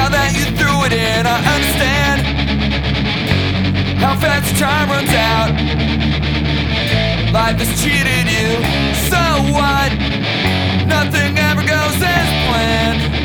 Now that you threw it in, I understand how fast time runs out. Life has cheated you, so what? Nothing ever goes as planned.